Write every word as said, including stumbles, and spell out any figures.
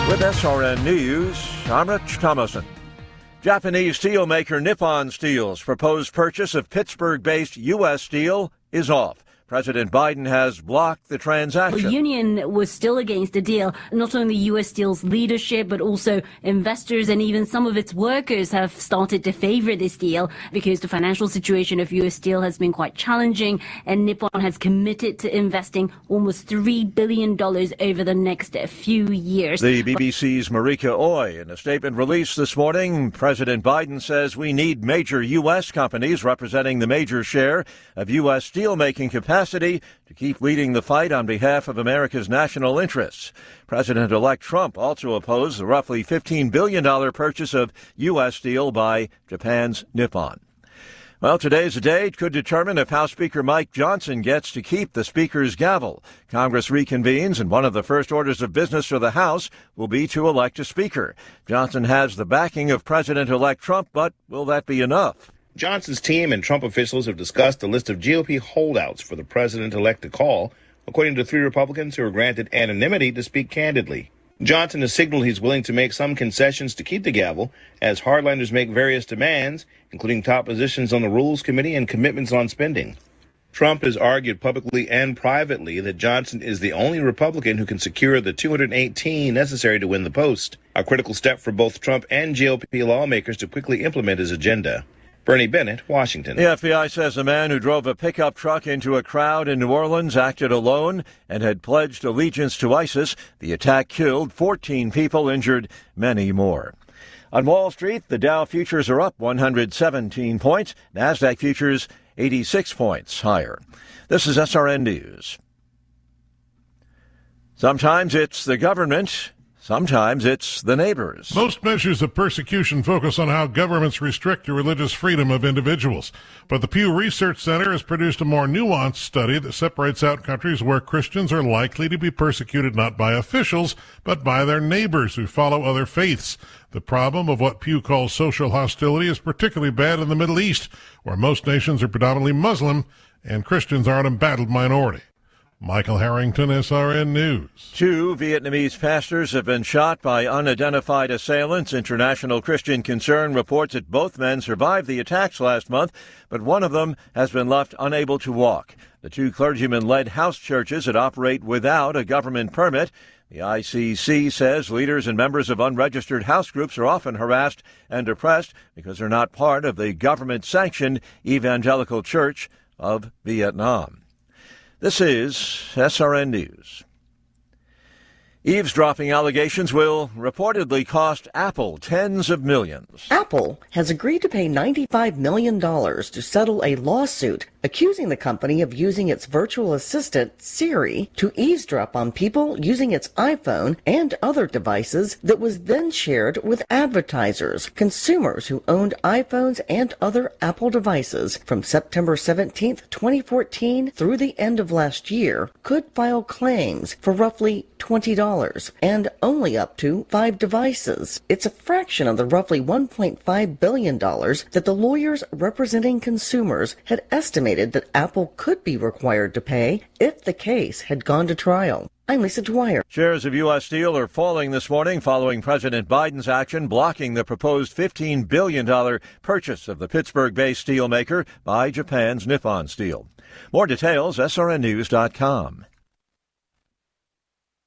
With S R N News, I'm Rich Thomason. Japanese steelmaker Nippon Steel's proposed purchase of Pittsburgh-based U S Steel is off. President Biden has blocked the transaction. The union was still against the deal. Not only U S Steel's leadership, but also investors and even some of its workers have started to favor this deal because the financial situation of U S Steel has been quite challenging, and Nippon has committed to investing almost three billion dollars over the next few years. The B B C's Marika Oy, in a statement released this morning, President Biden says we need major U S companies representing the major share of U S steelmaking capacity to keep leading the fight on behalf of America's national interests. President-elect Trump also opposed the roughly fifteen billion dollars purchase of U S Steel by Japan's Nippon. Well, today's the day it could determine if House Speaker Mike Johnson gets to keep the Speaker's gavel. Congress reconvenes, and one of the first orders of business for the House will be to elect a Speaker. Johnson has the backing of President-elect Trump, but will that be enough? Johnson's team and Trump officials have discussed a list of G O P holdouts for the president-elect to call, according to three Republicans who were granted anonymity to speak candidly. Johnson has signaled he's willing to make some concessions to keep the gavel as hardliners make various demands, including top positions on the Rules Committee and commitments on spending. Trump has argued publicly and privately that Johnson is the only Republican who can secure the two hundred eighteen necessary to win the post, a critical step for both Trump and G O P lawmakers to quickly implement his agenda. Bernie Bennett, Washington. The F B I says a man who drove a pickup truck into a crowd in New Orleans acted alone and had pledged allegiance to ISIS. The attack killed fourteen people, injured many more. On Wall Street, the Dow futures are up one hundred seventeen points. NASDAQ futures eighty-six points higher. This is S R N News. Sometimes it's the government. Sometimes it's the neighbors. Most measures of persecution focus on how governments restrict the religious freedom of individuals. But the Pew Research Center has produced a more nuanced study that separates out countries where Christians are likely to be persecuted not by officials, but by their neighbors who follow other faiths. The problem of what Pew calls social hostility is particularly bad in the Middle East, where most nations are predominantly Muslim and Christians are an embattled minority. Michael Harrington, S R N News. Two Vietnamese pastors have been shot by unidentified assailants. International Christian Concern reports that both men survived the attacks last month, but one of them has been left unable to walk. The two clergymen led house churches that operate without a government permit. The I C C says leaders and members of unregistered house groups are often harassed and oppressed because they're not part of the government-sanctioned Evangelical Church of Vietnam. This is S R N News. Eavesdropping allegations will reportedly cost Apple tens of millions. Apple has agreed to pay ninety-five million dollars to settle a lawsuit accusing the company of using its virtual assistant, Siri, to eavesdrop on people using its iPhone and other devices that was then shared with advertisers. Consumers who owned iPhones and other Apple devices from September seventeenth, twenty fourteen through the end of last year could file claims for roughly twenty dollars and only up to five devices. It's a fraction of the roughly one point five billion dollars that the lawyers representing consumers had estimated that Apple could be required to pay if the case had gone to trial. I'm Lisa Dwyer. Shares of U S Steel are falling this morning following President Biden's action blocking the proposed fifteen billion dollars purchase of the Pittsburgh-based steelmaker by Japan's Nippon Steel. More details, S R N news dot com.